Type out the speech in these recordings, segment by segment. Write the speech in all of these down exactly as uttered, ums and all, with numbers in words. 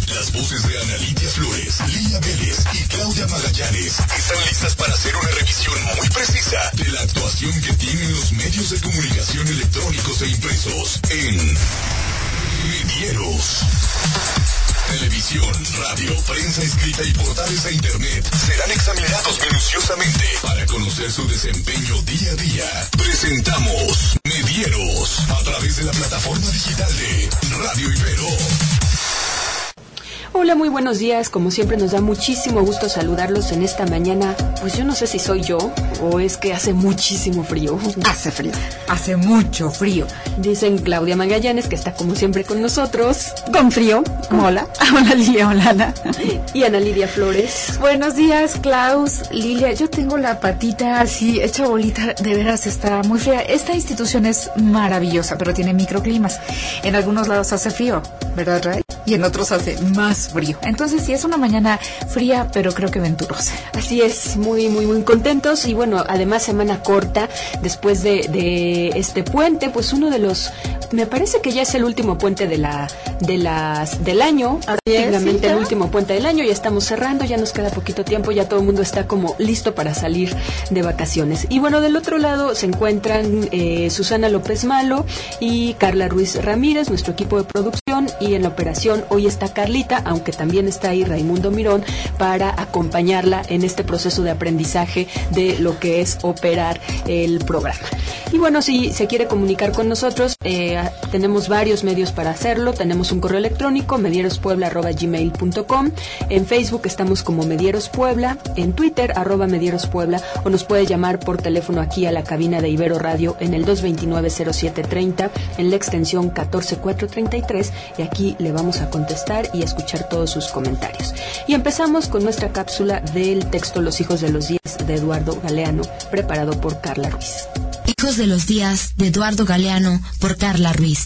Las voces de Ana Lidia Flores, Lía Vélez y Claudia Magallanes están listas para hacer una revisión muy precisa de la actuación que tienen los medios de comunicación electrónicos e impresos en Medieros. Televisión, radio, prensa escrita y portales de internet serán examinados minuciosamente para conocer su desempeño día a día. Presentamos Medieros a través de la plataforma digital de Radio Ibero. Hola, muy buenos días. Como siempre nos da muchísimo gusto saludarlos en esta mañana. Pues yo no sé si soy yo o es que hace muchísimo frío. Hace frío, hace mucho frío. Dicen Claudia Magallanes, que está como siempre con nosotros. Con frío, como hola. Hola Lilia, hola Ana. Y Ana Lidia Flores. Buenos días, Klaus, Lilia. Yo tengo la patita así hecha bolita, de veras está muy fría. Esta institución es maravillosa, pero tiene microclimas. En algunos lados hace frío, ¿verdad, Ray? Y en otros hace más frío. Entonces sí, es una mañana fría, pero creo que venturosa. Así es, muy, muy, muy contentos. Y bueno, además semana corta, después de, de este puente, pues uno de los, me parece que ya es el último puente de la, de las, del año, prácticamente el último puente del año, ya estamos cerrando, ya nos queda poquito tiempo, ya todo el mundo está como listo para salir de vacaciones. Y bueno, del otro lado se encuentran eh, Susana López Malo y Carla Ruiz Ramírez, nuestro equipo de producción, y en la operación hoy está Carlita, aunque también está ahí Raimundo Mirón para acompañarla en este proceso de aprendizaje de lo que es operar el programa. Y bueno, si se quiere comunicar con nosotros, eh, tenemos varios medios para hacerlo. Tenemos un correo electrónico, medierospuebla arroba gmail punto com. En Facebook estamos como Medieros Puebla, en Twitter arroba Medieros Puebla, o nos puede llamar por teléfono aquí a la cabina de Ibero Radio en el dos dos nueve cero siete tres cero, en la extensión catorce cuatrocientos treinta y tres, y aquí le vamos a contestar y a escuchar todos sus comentarios. Y empezamos con nuestra cápsula del texto Los hijos de los días de Eduardo Galeano, preparado por Carla Ruiz. Hijos de los días de Eduardo Galeano por Carla Ruiz.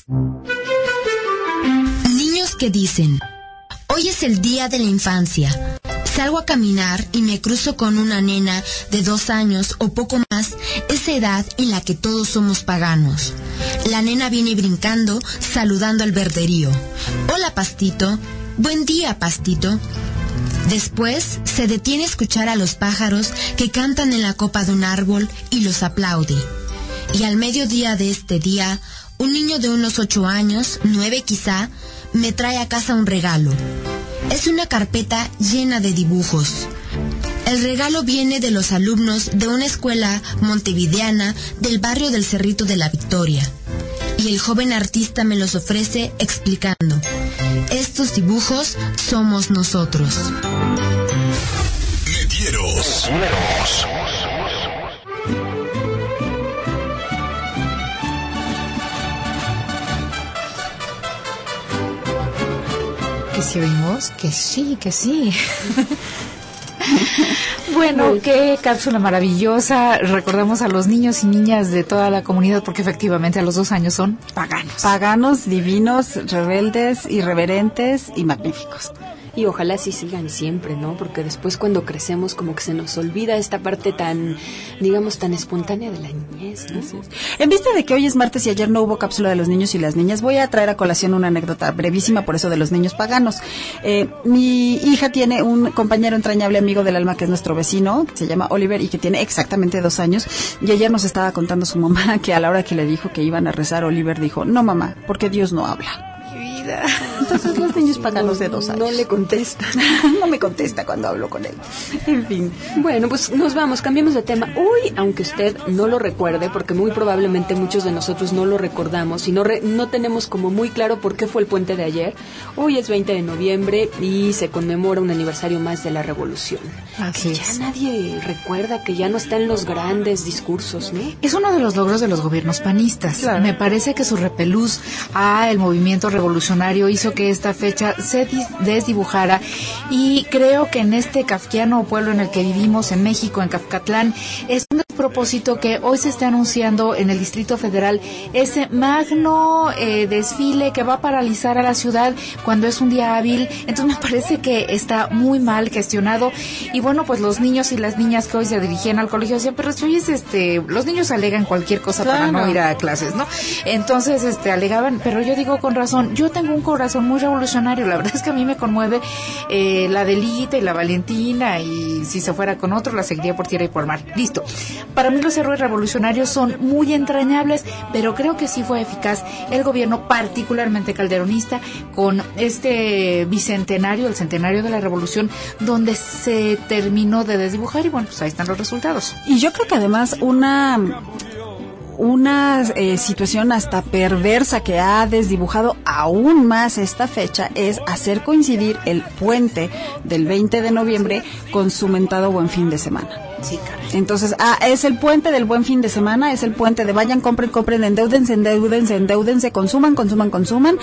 Niños que dicen: hoy es el día de la infancia. Salgo a caminar y me cruzo con una nena de dos años o poco más, esa edad en la que todos somos paganos. La nena viene brincando, saludando al verderío. Hola, Pastito. Buen día, Pastito. Después se detiene a escuchar a los pájaros que cantan en la copa de un árbol y los aplaude. Y al mediodía de este día, un niño de unos ocho años, nueve quizá, me trae a casa un regalo. Es una carpeta llena de dibujos. El regalo viene de los alumnos de una escuela montevideana del barrio del Cerrito de la Victoria. Y el joven artista me los ofrece explicando: estos dibujos somos nosotros. Medieros. Medieros. Que si oímos, que sí, que sí. Bueno, qué cápsula maravillosa. Recordamos a los niños y niñas de toda la comunidad, porque efectivamente a los dos años son paganos. Paganos, divinos, rebeldes, irreverentes y magníficos. Y ojalá así sigan siempre, ¿no? Porque después cuando crecemos como que se nos olvida esta parte tan, digamos, tan espontánea de la niñez, ¿no? Sí. En vista de que hoy es martes y ayer no hubo cápsula de los niños y las niñas, voy a traer a colación una anécdota brevísima, por eso de los niños paganos. Eh, mi hija tiene un compañero entrañable, amigo del alma, que es nuestro vecino, que se llama Oliver y que tiene exactamente dos años. Y ayer nos estaba contando su mamá que a la hora que le dijo que iban a rezar, Oliver dijo: no, mamá, porque Dios no habla. Entonces los niños paganos de dos años no le contestan. No me contesta cuando hablo con él. En fin. Bueno, pues nos vamos, cambiemos de tema. Hoy, aunque usted no lo recuerde, porque muy probablemente muchos de nosotros no lo recordamos y no, re, no tenemos como muy claro por qué fue el puente de ayer, hoy es veinte de noviembre y se conmemora un aniversario más de la Revolución. Así que es. Ya nadie recuerda, que ya no está en los grandes discursos, ¿no? Es uno de los logros de los gobiernos panistas. Claro. Me parece que su repelús a el movimiento revolucionario hizo que esta fecha se desdibujara, y creo que en este kafkiano pueblo en el que vivimos, en México, en Cafcatlán, es un despropósito que hoy se esté anunciando en el Distrito Federal ese magno eh, desfile que va a paralizar a la ciudad cuando es un día hábil. Entonces me parece que está muy mal gestionado. Y bueno, pues los niños y las niñas que hoy se dirigían al colegio decían, pero si es este, los niños alegan cualquier cosa claro. para no ir a clases, ¿no? Entonces, este, alegaban, pero yo digo con razón, yo tengo un corazón muy revolucionario, la verdad es que a mí me conmueve eh, la Delita y la Valentina, y si se fuera con otro la seguiría por tierra y por mar. Listo. Para mí los héroes revolucionarios son muy entrañables, pero creo que sí fue eficaz el gobierno, particularmente calderonista, con este bicentenario, el centenario de la revolución, donde se terminó de desdibujar, y bueno, pues ahí están los resultados. Y yo creo que además una una eh, situación hasta perversa que ha desdibujado aún más esta fecha es hacer coincidir el puente del veinte de noviembre con su mentado buen fin de semana. Sí, caray. Entonces, ah, es el puente del buen fin de semana, es el puente de vayan, compren, compren, endeúdense, endeúdense, endeúdense, consuman, consuman, consuman.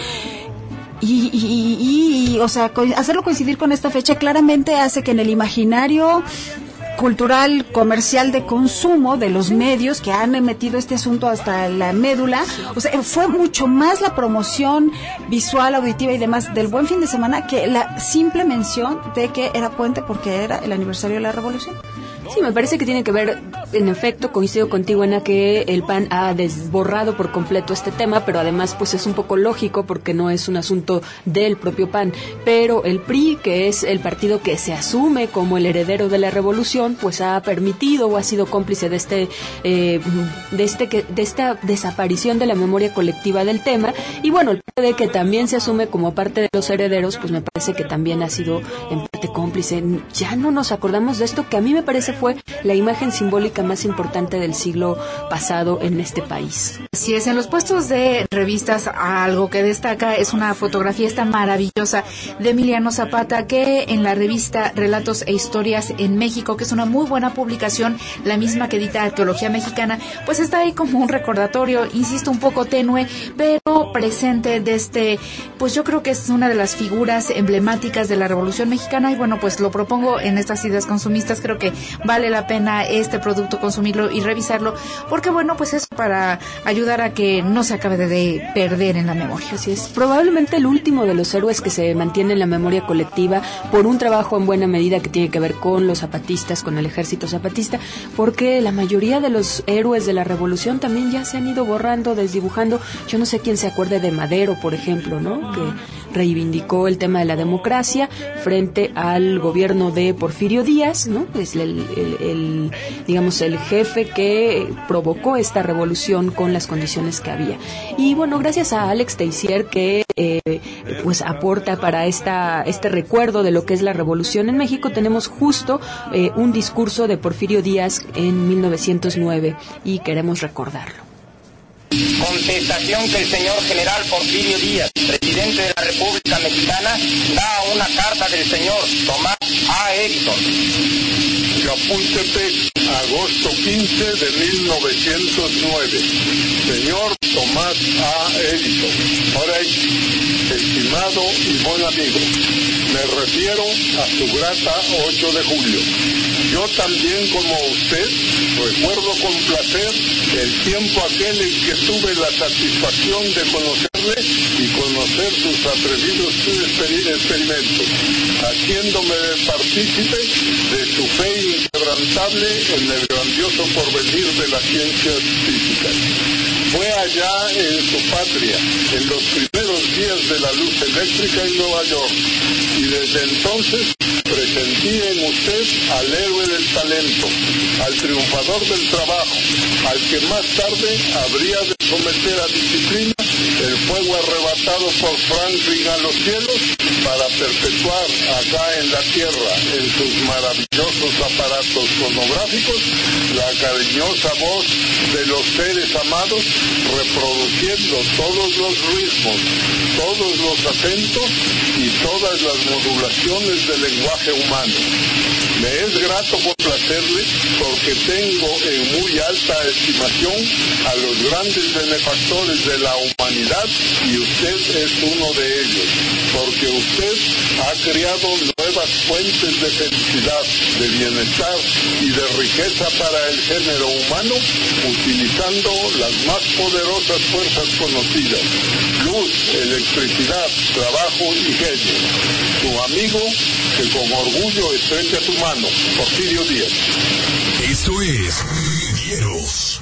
Y, y, y, y, o sea, co- hacerlo coincidir con esta fecha claramente hace que en el imaginario cultural, comercial, de consumo de los medios que han metido este asunto hasta la médula, o sea, fue mucho más la promoción visual, auditiva y demás del buen fin de semana que la simple mención de que era puente porque era el aniversario de la revolución. Sí, me parece que tiene que ver, en efecto, coincido contigo, Ana, que el P A N ha desborrado por completo este tema, pero además pues es un poco lógico porque no es un asunto del propio P A N. Pero el P R I, que es el partido que se asume como el heredero de la revolución, pues ha permitido o ha sido cómplice de este, eh, de este, que, de esta desaparición de la memoria colectiva del tema. Y bueno, el P R D, que también se asume como parte de los herederos, pues me parece que también ha sido en parte cómplice. Ya no nos acordamos de esto, que a mí me parece fue la imagen simbólica más importante del siglo pasado en este país. Así es, en los puestos de revistas algo que destaca es una fotografía esta maravillosa de Emiliano Zapata, que en la revista Relatos e Historias en México, que es una muy buena publicación, la misma que edita Arqueología Mexicana, pues está ahí como un recordatorio, insisto, un poco tenue, pero presente de este, pues yo creo que es una de las figuras emblemáticas de la Revolución Mexicana, y bueno, pues lo propongo en estas ideas consumistas. Creo que vale la pena este producto consumirlo y revisarlo, porque bueno, pues es para ayudar a que no se acabe de, de perder en la memoria. Así es, probablemente el último de los héroes que se mantiene en la memoria colectiva por un trabajo en buena medida que tiene que ver con los zapatistas, con el ejército zapatista, porque la mayoría de los héroes de la revolución también ya se han ido borrando, desdibujando. Yo no sé quién se acuerde de Madero, por ejemplo, ¿no? Que reivindicó el tema de la democracia frente al gobierno de Porfirio Díaz, ¿no? Pues el, el, el digamos el jefe que provocó esta revolución con las condiciones que había. Y bueno, gracias a Alex Teissier, que eh, pues aporta para esta este recuerdo de lo que es la revolución en México, tenemos justo eh, un discurso de Porfirio Díaz en mil novecientos nueve y queremos recordarlo. Contestación que el señor general Porfirio Díaz, presidente de la República Mexicana, da a una carta del señor Tomás A. Edison. Chapultepec, agosto quince de mil novecientos nueve. Señor Tomás A. Edison. Orey, estimado y buen amigo, me refiero a su grata ocho de julio. Yo también, como usted, recuerdo con placer el tiempo aquel en que tuve la satisfacción de conocerle y conocer sus atrevidos experimentos, haciéndome partícipe de su fe inquebrantable en el grandioso porvenir de las ciencias físicas. Fue allá en su patria, en los primeros días de la luz eléctrica en Nueva York, y desde entonces presentí en usted al héroe del talento, al triunfador del trabajo, al que más tarde habría de someter a disciplina el fuego arrebatado por Franklin a los cielos para perpetuar acá en la tierra, en sus maravillosos aparatos fonográficos, la cariñosa voz de los seres amados, reproduciendo todos los ritmos, todos los acentos y todas las modulaciones del lenguaje humano. Me es grato complacerle porque tengo en muy alta estimación a los grandes benefactores de la humanidad y usted es uno de ellos, porque usted ha creado nuevas fuentes de felicidad, de bienestar y de riqueza para el género humano, utilizando las más poderosas fuerzas conocidas: luz, electricidad, trabajo y genio. Su amigo, que con orgullo estrecha su mano, Porfirio Díaz. Esto es Medieros.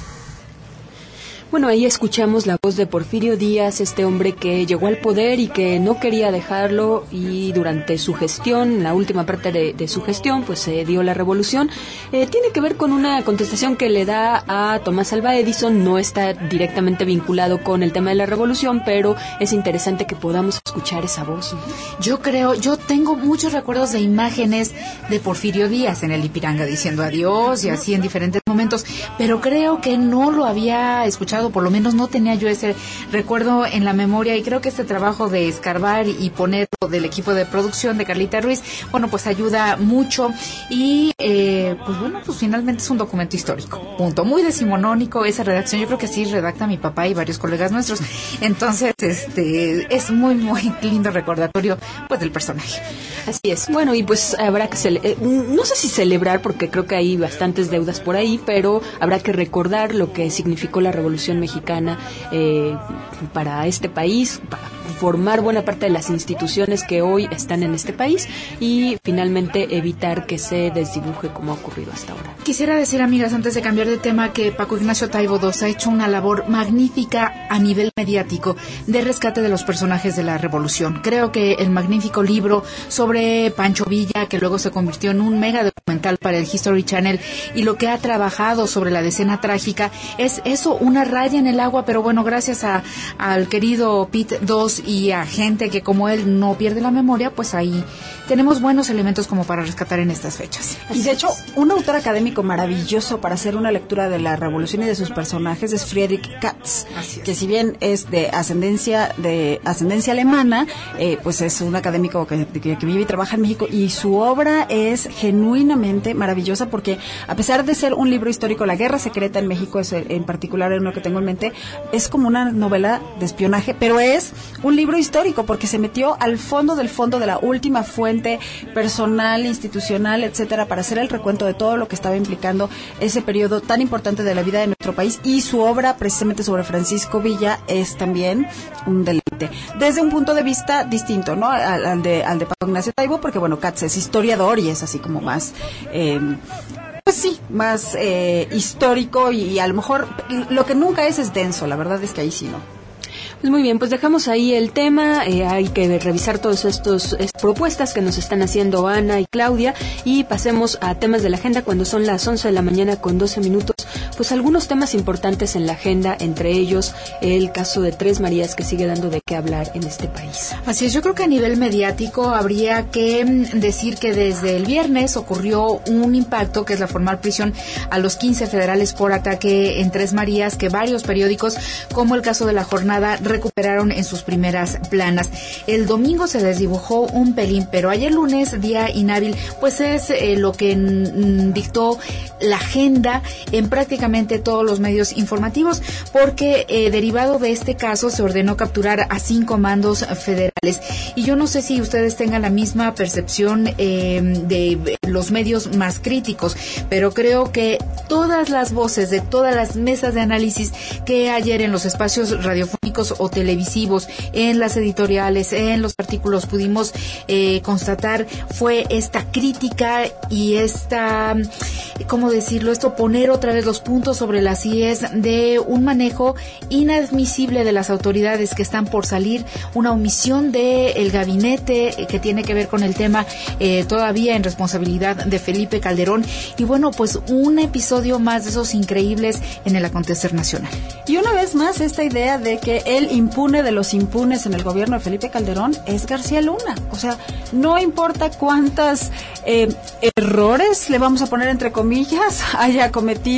Bueno, ahí escuchamos la voz de Porfirio Díaz, este hombre que llegó al poder y que no quería dejarlo, y durante su gestión, la última parte de, de su gestión, pues se dio la revolución. Eh, tiene que ver con una contestación que le da a Tomás Alva Edison, no está directamente vinculado con el tema de la revolución, pero es interesante que podamos escuchar esa voz. Yo creo, yo tengo muchos recuerdos de imágenes de Porfirio Díaz en el Ipiranga diciendo adiós y así en diferentes momentos, pero creo que no lo había escuchado, por lo menos no tenía yo ese recuerdo en la memoria, y creo que este trabajo de escarbar y ponerlo del equipo de producción de Carlita Ruiz, bueno, pues ayuda mucho, y eh, pues bueno, pues finalmente es un documento histórico, punto, muy decimonónico esa redacción. Yo creo que sí redacta mi papá y varios colegas nuestros, entonces este es muy muy lindo recordatorio pues del personaje. Así es. Bueno, y pues habrá que cele- eh, no sé si celebrar, porque creo que hay bastantes deudas por ahí, pero habrá que recordar lo que significó la Revolución Mexicana eh, para este país, para formar buena parte de las instituciones que hoy están en este país, y finalmente evitar que se desdibuje como ha ocurrido hasta ahora. Quisiera decir, amigas, antes de cambiar de tema, que Paco Ignacio Taibo dos ha hecho una labor magnífica a nivel mediático de rescate de los personajes de la Revolución. Creo que el magnífico libro sobre Pancho Villa, que luego se convirtió en un mega documental para el History Channel, y lo que ha trabajado sobre la decena trágica, es eso, una raya en el agua, pero bueno, gracias a al querido Pete dos y a gente que como él no pierde la memoria, pues ahí tenemos buenos elementos como para rescatar en estas fechas. Y de hecho, un autor académico maravilloso para hacer una lectura de la Revolución y de sus personajes es Friedrich Katz, que si bien es de ascendencia de ascendencia alemana, eh, pues es un académico que, que, que vive y trabaja en México, y su obra es genuinamente maravillosa, porque a pesar de ser un libro histórico, La Guerra Secreta en México es en particular uno que tengo en mente, es como una novela de espionaje, pero es un libro histórico porque se metió al fondo del fondo de la última fuente personal, institucional, etcétera, para hacer el recuento de todo lo que estaba implicando ese periodo tan importante de la vida de nuestro país, y su obra precisamente sobre Francisco Villa es también un deleite, desde un punto de vista distinto, ¿no? Al, al de al de Paco Ignacio Taibo, porque bueno, Katz es historiador y es así como más eh, pues sí, más eh, histórico, y, y a lo mejor lo que nunca es es denso, la verdad es que ahí sí no. Pues muy bien, pues dejamos ahí el tema, eh, hay que revisar todas estas propuestas que nos están haciendo Ana y Claudia, y pasemos a temas de la agenda cuando son las once de la mañana con doce minutos. Pues algunos temas importantes en la agenda, entre ellos el caso de Tres Marías, que sigue dando de qué hablar en este país. Así es, yo creo que a nivel mediático habría que decir que desde el viernes ocurrió un impacto, que es la formal prisión a los quince federales por ataque en Tres Marías, que varios periódicos, como el caso de La Jornada, recuperaron en sus primeras planas. El domingo se desdibujó un pelín, pero ayer lunes, día inhábil, pues es eh, lo que n- dictó la agenda en prácticamente todos los medios informativos, porque eh, derivado de este caso se ordenó capturar a cinco mandos federales. Y yo no sé si ustedes tengan la misma percepción eh, de los medios más críticos, pero creo que todas las voces de todas las mesas de análisis que ayer en los espacios radiofónicos o televisivos, en las editoriales, en los artículos pudimos eh, constatar fue esta crítica y esta, ¿cómo decirlo? Esto, poner otra vez los puntos sobre las íes de un manejo inadmisible de las autoridades que están por salir, una omisión del gabinete que tiene que ver con el tema eh, todavía en responsabilidad de Felipe Calderón, y bueno, pues un episodio más de esos increíbles en el acontecer nacional. Y una vez más, esta idea de que el impune de los impunes en el gobierno de Felipe Calderón es García Luna. O sea, no importa cuántas eh, errores, le vamos a poner entre comillas, haya cometido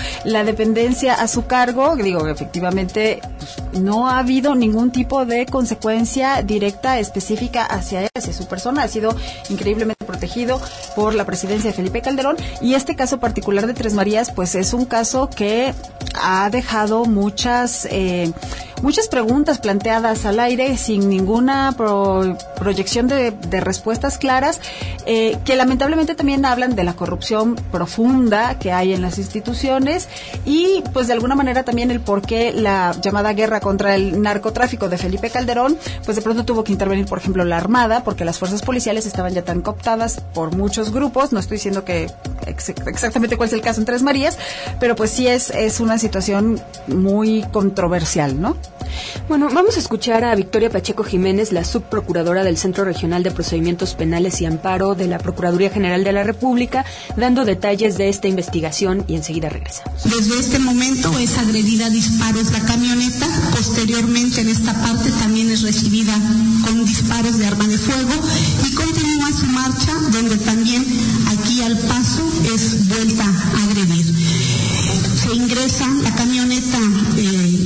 la dependencia a su cargo, digo, efectivamente pues, no ha habido ningún tipo de consecuencia directa, específica hacia él, hacia su persona. Ha sido increíblemente protegido por la presidencia de Felipe Calderón, y este caso particular de Tres Marías pues es un caso que ha dejado muchas eh, muchas preguntas planteadas al aire sin ninguna pro, proyección de, de respuestas claras, eh, que lamentablemente también hablan de la corrupción profunda que hay en las instituciones, y pues de alguna manera también el por qué la llamada guerra contra el narcotráfico de Felipe Calderón pues de pronto tuvo que intervenir, por ejemplo, la Armada, porque las fuerzas policiales estaban ya tan cooptadas por muchos grupos. No estoy diciendo que ex- exactamente cuál es el caso en Tres Marías, pero pues sí es, es una situación muy controversial, ¿no? Bueno, vamos a escuchar a Victoria Pacheco Jiménez, la subprocuradora del Centro Regional de Procedimientos Penales y Amparo de la Procuraduría General de la República, dando detalles de esta investigación, y enseguida regresamos. Desde este momento es agredida a disparos la camioneta, posteriormente en esta parte también es recibida con disparos de arma de fuego y continúa su marcha, donde también aquí al paso es vuelta a agredir. Se ingresa la camioneta eh,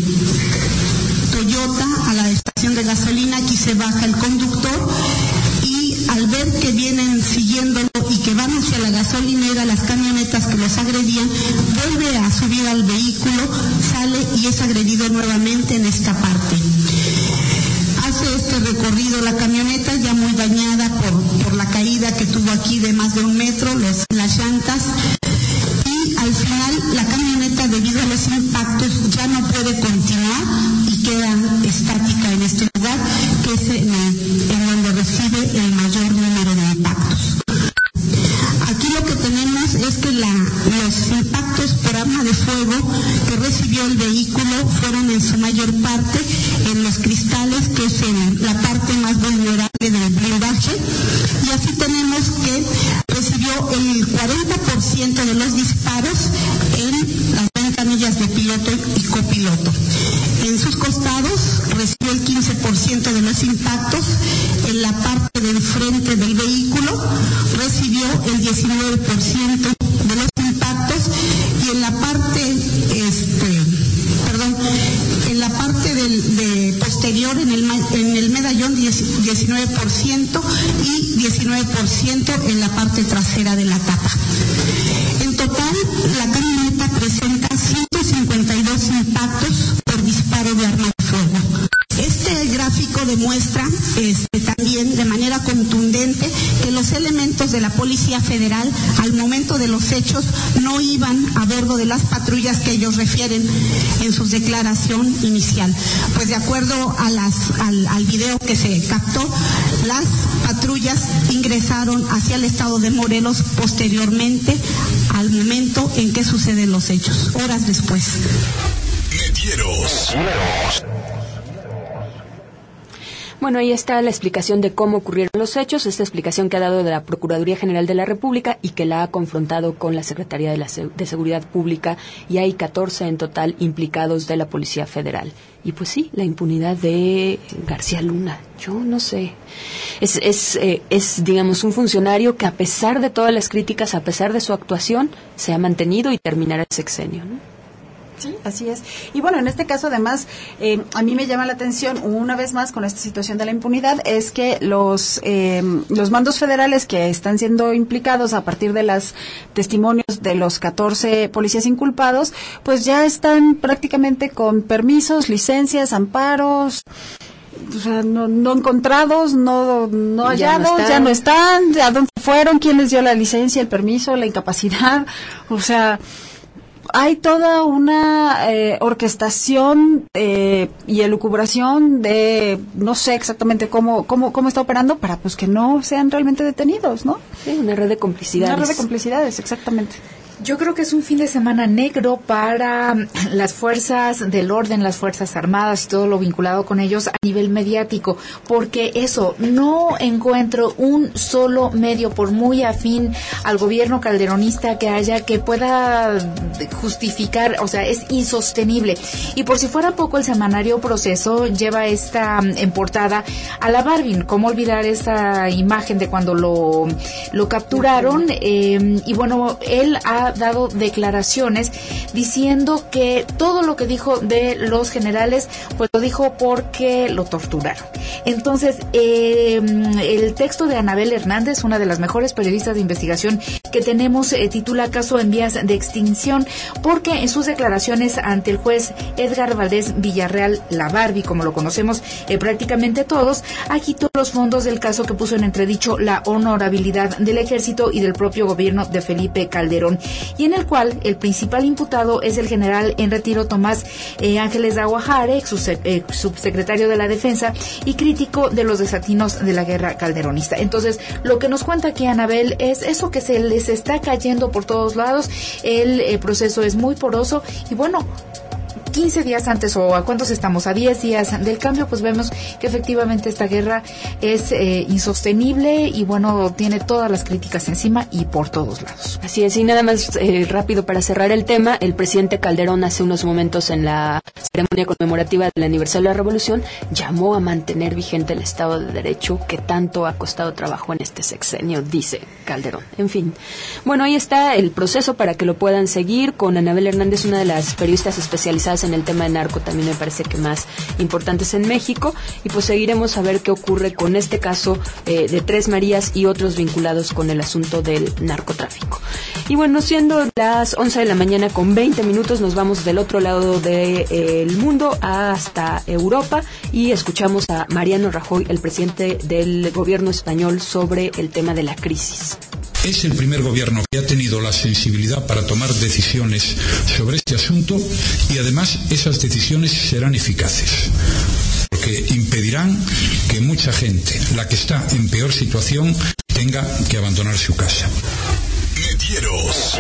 Toyota a la estación de gasolina, aquí se baja el conductor y al ver que vienen siguiéndolo y que van hacia la gasolinera las camionetas que los agredían, vuelve a subir al vehículo, sale y es agredido nuevamente en esta parte. Hace este recorrido la camioneta ya muy dañada por, por la caída que tuvo aquí de más de un metro, los, las llantas, y al final la camioneta, debido a los impactos, ya no puede continuar y queda estática en este lugar, que es en, en donde recibe el mayor número de impactos. Aquí lo que tenemos es que la, los impactos por arma de fuego que recibió el vehículo fueron en su mayor parte en los cristales, que es en la parte más vulnerable del blindaje, y así tenemos que recibió el cuarenta por ciento de los disparos en las ventanillas de piloto y copiloto. En sus costados recibió el quince por ciento de los impactos, en la parte del frente del vehículo recibió el diecinueve por ciento de los impactos, y en la parte este perdón en la parte del de posterior en el en el medallón diecinueve por ciento y diecinueve por ciento en la parte trasera de la tapa. En total, la camioneta presenta ciento cincuenta y dos impactos por disparo de arma de fuego. Este gráfico demuestra este, también de manera contundente que los elementos de la Policía Federal al momento de los hechos no iban a bordo de las patrullas que ellos refieren en su declaración inicial. Pues de acuerdo a las, al, al video que se captó, las patrullas ingresaron hacia el estado de Morelos posteriormente al momento en que suceden los hechos, horas después. Medieros. Bueno, ahí está la explicación de cómo ocurrieron los hechos, esta explicación que ha dado de la Procuraduría General de la República y que la ha confrontado con la Secretaría de, la Se- de Seguridad Pública, y hay catorce en total implicados de la Policía Federal. Y pues sí, la impunidad de García Luna, yo no sé, es, es, eh, es digamos, un funcionario que a pesar de todas las críticas, a pesar de su actuación, se ha mantenido y terminará el sexenio, ¿no? Sí, así es. Y bueno, en este caso además, eh, a mí me llama la atención una vez más con esta situación de la impunidad, es que los eh, los mandos federales que están siendo implicados a partir de los testimonios de los catorce policías inculpados, pues ya están prácticamente con permisos, licencias, amparos, o sea, no, no encontrados, no, no hallados, ya no, ya no están, ¿a dónde fueron? ¿Quién les dio la licencia, el permiso, la incapacidad? O sea, hay toda una eh, orquestación eh, y elucubración de no sé exactamente cómo cómo cómo está operando para pues que no sean realmente detenidos, ¿no? Sí, una red de complicidades. Una red de complicidades, exactamente. Yo creo que es un fin de semana negro para las fuerzas del orden, las fuerzas armadas y todo lo vinculado con ellos a nivel mediático, porque eso, no encuentro un solo medio, por muy afín al gobierno calderonista que haya, que pueda justificar, o sea, es insostenible. Y por si fuera poco, el semanario Proceso lleva esta en portada a la Barbie. ¿Cómo olvidar esta imagen de cuando lo, lo capturaron? Eh, y bueno, él ha dado declaraciones diciendo que todo lo que dijo de los generales, pues lo dijo porque lo torturaron. Entonces, eh, el texto de Anabel Hernández, una de las mejores periodistas de investigación que tenemos, eh, titula Caso en vías de extinción, porque en sus declaraciones ante el juez Edgar Valdés Villarreal, la Barbie, como lo conocemos eh, prácticamente todos, agitó los fondos del caso que puso en entredicho la honorabilidad del ejército y del propio gobierno de Felipe Calderón, y en el cual el principal imputado es el general en retiro Tomás eh, Ángeles de Aguajare, ex eh, subsecretario de la Defensa y crítico de los desatinos de la guerra calderonista. Entonces, lo que nos cuenta aquí Anabel es eso, que se les está cayendo por todos lados, el eh, proceso es muy poroso y bueno, quince días antes, o a cuántos estamos, a diez días del cambio, pues vemos que efectivamente esta guerra es eh, insostenible y bueno, tiene todas las críticas encima y por todos lados. Así es, y nada más eh, rápido para cerrar el tema, el presidente Calderón hace unos momentos en la ceremonia conmemorativa del aniversario de la Revolución llamó a mantener vigente el Estado de Derecho que tanto ha costado trabajo en este sexenio, dice Calderón. En fin, bueno, ahí está el proceso para que lo puedan seguir con Anabel Hernández, una de las periodistas especializadas en el tema de narco, también me parece que más importantes en México, y pues seguiremos a ver qué ocurre con este caso eh, de Tres Marías y otros vinculados con el asunto del narcotráfico. Y bueno, siendo las once de la mañana con veinte minutos, nos vamos del otro lado del de, eh, mundo hasta Europa y escuchamos a Mariano Rajoy, el presidente del gobierno español, sobre el tema de la crisis. Es el primer gobierno que ha tenido la sensibilidad para tomar decisiones sobre este asunto y además esas decisiones serán eficaces, porque impedirán que mucha gente, la que está en peor situación, tenga que abandonar su casa. Metieros.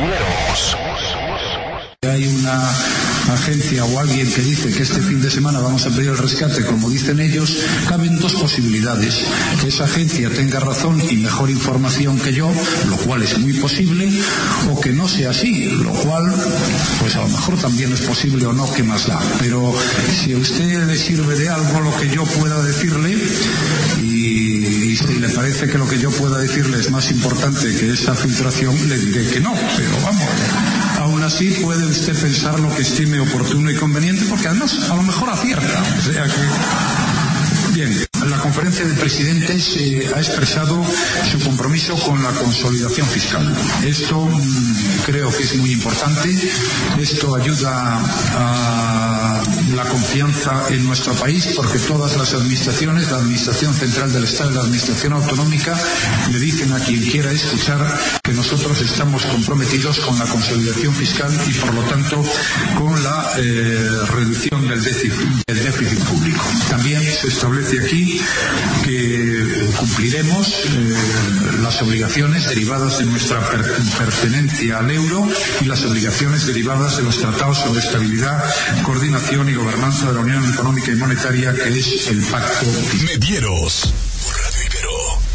Hay una agencia o alguien que dice que este fin de semana vamos a pedir el rescate, como dicen ellos, caben dos posibilidades: que esa agencia tenga razón y mejor información que yo, lo cual es muy posible, o que no sea así, lo cual pues a lo mejor también es posible o no, ¿qué más da? Pero si a usted le sirve de algo lo que yo pueda decirle, y, y si le parece que lo que yo pueda decirle es más importante que esa filtración, le diré que no, pero vamos, aún así puede usted pensar lo que estime oportuno y conveniente, porque además a lo mejor acierta. O sea que, bien, la conferencia de presidentes eh, ha expresado su compromiso con la consolidación fiscal. Esto mmm, creo que es muy importante. Esto ayuda a la confianza en nuestro país, porque todas las administraciones, la Administración Central del Estado y la Administración Autonómica, le dicen a quien quiera escuchar que nosotros estamos comprometidos con la consolidación fiscal y por lo tanto con la eh, reducción del déficit, del déficit público. También se establece aquí que cumpliremos eh, las obligaciones derivadas de nuestra per- pertenencia al euro y las obligaciones derivadas de los tratados sobre estabilidad, coordinación y gobernanza de la Unión Económica y Monetaria, que es el Pacto Fiscal. Medieros por Radio Ibero.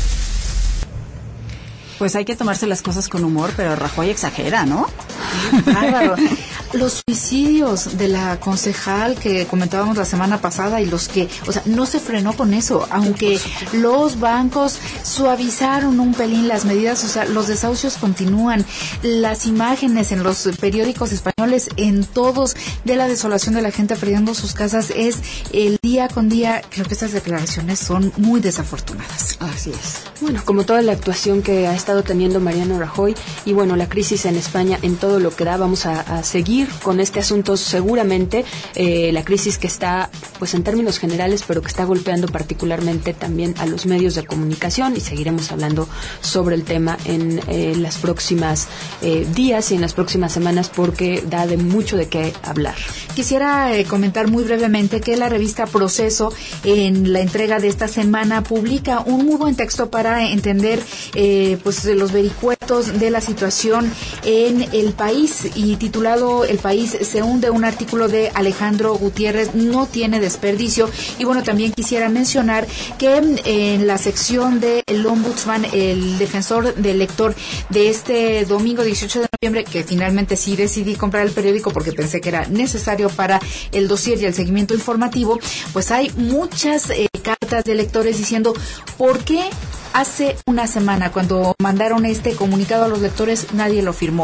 Pues hay que tomarse las cosas con humor, pero Rajoy exagera, ¿no? Bárbaro. Los suicidios de la concejal que comentábamos la semana pasada y los que, o sea, no se frenó con eso, aunque los bancos suavizaron un pelín las medidas, o sea, los desahucios continúan, las imágenes en los periódicos españoles, en todos, de la desolación de la gente perdiendo sus casas, es el día con día. Creo que estas declaraciones son muy desafortunadas. Así es. Bueno, como toda la actuación que ha estado teniendo Mariano Rajoy y bueno, la crisis en España en todo lo que da, vamos a, a seguir con este asunto seguramente, eh, la crisis que está, pues en términos generales, pero que está golpeando particularmente también a los medios de comunicación, y seguiremos hablando sobre el tema en eh, las próximas eh, días y en las próximas semanas, porque da de mucho de qué hablar. Quisiera eh, comentar muy brevemente que la revista Proceso, en la entrega de esta semana, publica un muy buen texto para entender eh, pues los vericuetos de la situación en el país, y titulado El país se hunde, un artículo de Alejandro Gutiérrez, no tiene desperdicio. Y bueno, también quisiera mencionar que en la sección del Ombudsman, el defensor del lector de este domingo dieciocho de noviembre, que finalmente sí decidí comprar el periódico porque pensé que era necesario para el dossier y el seguimiento informativo, pues hay muchas eh, cartas de lectores diciendo ¿por qué hace una semana, cuando mandaron este comunicado a los lectores, nadie lo firmó?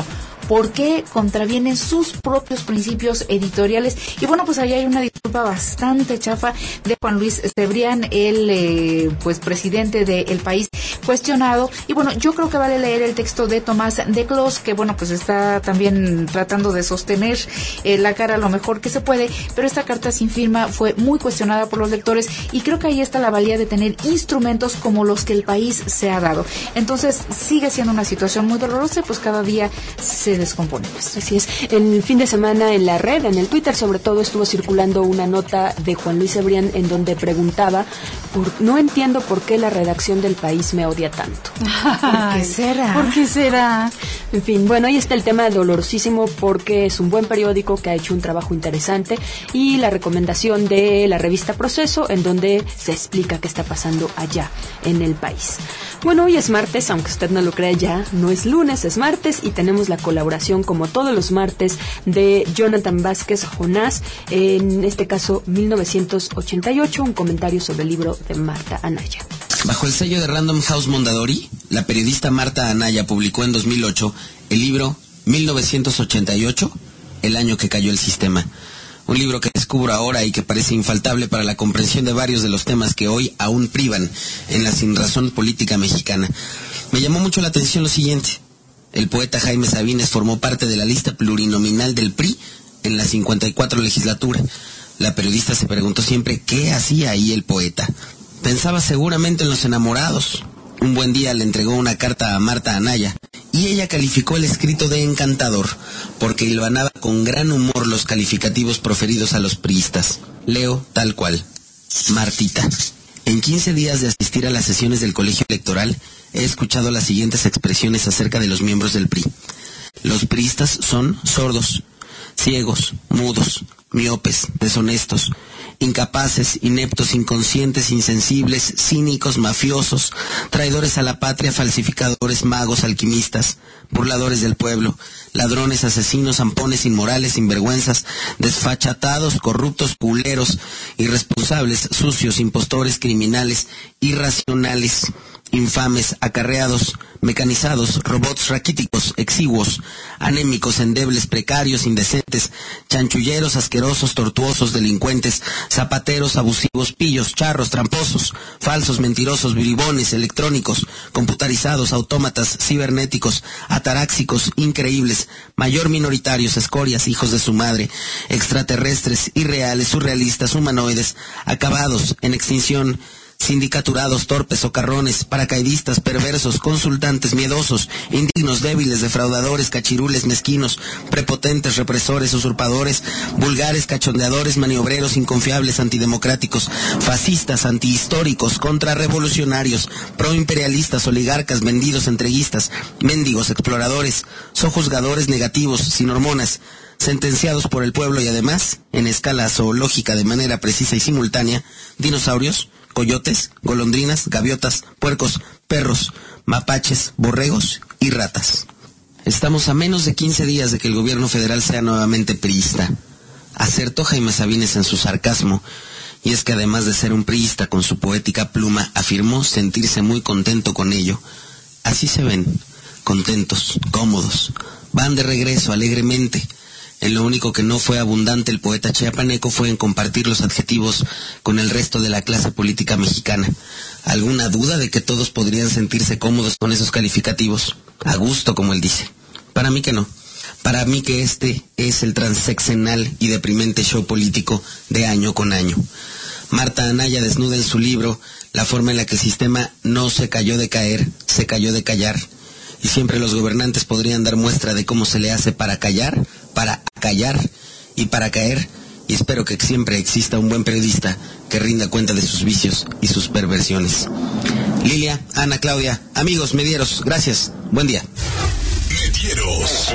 porque contravienen sus propios principios editoriales. Y bueno, pues ahí hay una disculpa bastante chafa de Juan Luis Cebrián, el eh, pues presidente del país cuestionado. Y bueno, yo creo que vale leer el texto de Tomás de Clos, que bueno, pues está también tratando de sostener eh, la cara lo mejor que se puede, pero esta carta sin firma fue muy cuestionada por los lectores, y creo que ahí está la valía de tener instrumentos como los que el país se ha dado. Entonces sigue siendo una situación muy dolorosa, pues cada día se descompone. Pues. Así es. El fin de semana en la red, en el Twitter sobre todo, estuvo circulando una nota de Juan Luis Cebrián en donde preguntaba, por, no entiendo por qué la redacción del País me odia tanto. ¿Por qué será? ¿Por qué será? En fin, bueno, ahí está el tema dolorosísimo, porque es un buen periódico que ha hecho un trabajo interesante, y la recomendación de la revista Proceso, en donde se explica qué está pasando allá en el país. Bueno, hoy es martes, aunque usted no lo crea ya, no es lunes, es martes, y tenemos la colaboración, como todos los martes, de Jonathan Vázquez Jonás, en este caso mil novecientos ochenta y ocho, un comentario sobre el libro de Marta Anaya. Bajo el sello de Random House Mondadori, la periodista Marta Anaya publicó en dos mil ocho el libro mil novecientos ochenta y ocho, el año que cayó el sistema. Un libro que descubro ahora y que parece infaltable para la comprensión de varios de los temas que hoy aún privan en la sinrazón política mexicana. Me llamó mucho la atención lo siguiente. El poeta Jaime Sabines formó parte de la lista plurinominal del P R I en la cincuenta y cuatro legislatura. La periodista se preguntó siempre qué hacía ahí el poeta. Pensaba seguramente en los enamorados. Un buen día le entregó una carta a Marta Anaya, y ella calificó el escrito de encantador, porque hilvanaba con gran humor los calificativos proferidos a los priistas. Leo tal cual. Martita. En quince días de asistir a las sesiones del colegio electoral, he escuchado las siguientes expresiones acerca de los miembros del P R I. Los priistas son sordos, ciegos, mudos, miopes, deshonestos, incapaces, ineptos, inconscientes, insensibles, cínicos, mafiosos, traidores a la patria, falsificadores, magos, alquimistas, burladores del pueblo, ladrones, asesinos, zampones, inmorales, sinvergüenzas, desfachatados, corruptos, culeros, irresponsables, sucios, impostores, criminales, irracionales, infames, acarreados, mecanizados, robots raquíticos, exiguos, anémicos, endebles, precarios, indecentes, chanchulleros, asquerosos, tortuosos, delincuentes, zapateros, abusivos, pillos, charros, tramposos, falsos, mentirosos, bribones, electrónicos, computarizados, autómatas, cibernéticos, ataráxicos, increíbles, mayor minoritarios, escorias, hijos de su madre, extraterrestres, irreales, surrealistas, humanoides, acabados, en extinción, sindicaturados, torpes, socarrones, paracaidistas, perversos, consultantes, miedosos, indignos, débiles, defraudadores, cachirules, mezquinos, prepotentes, represores, usurpadores, vulgares, cachondeadores, maniobreros, inconfiables, antidemocráticos, fascistas, antihistóricos, contrarrevolucionarios, proimperialistas, oligarcas, vendidos, entreguistas, mendigos, exploradores, sojuzgadores negativos, sin hormonas, sentenciados por el pueblo y además, en escala zoológica de manera precisa y simultánea, dinosaurios, coyotes, golondrinas, gaviotas, puercos, perros, mapaches, borregos y ratas. Estamos a menos de quince días de que el gobierno federal sea nuevamente priista. Acertó Jaime Sabines en su sarcasmo, y es que además de ser un priista con su poética pluma, afirmó sentirse muy contento con ello. Así se ven, contentos, cómodos, van de regreso alegremente. En lo único que no fue abundante el poeta chiapaneco fue en compartir los adjetivos con el resto de la clase política mexicana. ¿Alguna duda de que todos podrían sentirse cómodos con esos calificativos? A gusto, como él dice. Para mí que no. Para mí que este es el transeccional y deprimente show político de año con año. Marta Anaya desnuda en su libro la forma en la que el sistema no se cayó de caer, se cayó de callar. Y siempre los gobernantes podrían dar muestra de cómo se le hace para callar, para callar y para caer. Y espero que siempre exista un buen periodista que rinda cuenta de sus vicios y sus perversiones. Lilia, Ana, Claudia, amigos, medieros, gracias. Buen día. Medieros.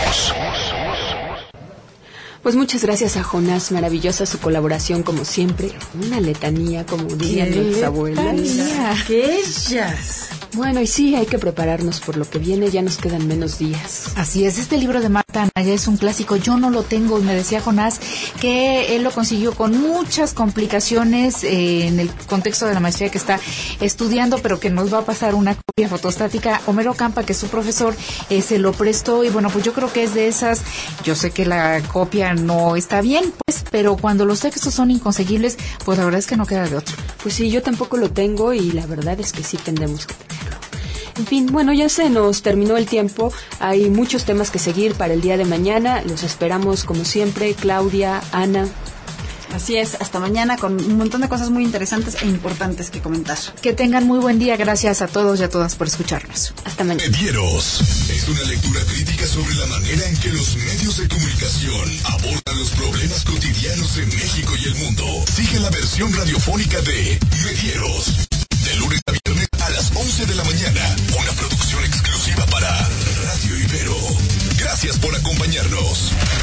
Pues muchas gracias a Jonás, maravillosa su colaboración como siempre, una letanía como dirían nuestras abuelas. ¡Qué ellas! Bueno, y sí, hay que prepararnos por lo que viene, ya nos quedan menos días. Así es, este libro de Marta Anaya es un clásico, yo no lo tengo, y me decía Jonás que él lo consiguió con muchas complicaciones eh, en el contexto de la maestría que está estudiando, pero que nos va a pasar una copia fotostática. Homero Campa, que es su profesor, eh, se lo prestó, y bueno, pues yo creo que es de esas, yo sé que la copia no está bien, pues, pero cuando los textos son inconseguibles, pues la verdad es que no queda de otro. Pues sí, yo tampoco lo tengo y la verdad es que sí tendremos que tenerlo. En fin, bueno, ya se nos terminó el tiempo. Hay muchos temas que seguir para el día de mañana. Los esperamos como siempre, Claudia, Ana. Así es, hasta mañana con un montón de cosas muy interesantes e importantes que comentar. Que tengan muy buen día, gracias a todos y a todas por escucharnos. Hasta mañana. Medieros es una lectura crítica sobre la manera en que los medios de comunicación abordan los problemas cotidianos en México y el mundo. Sigue la versión radiofónica de Medieros, de lunes a viernes a las once de la mañana. Una producción exclusiva para Radio Ibero. Gracias por acompañarnos.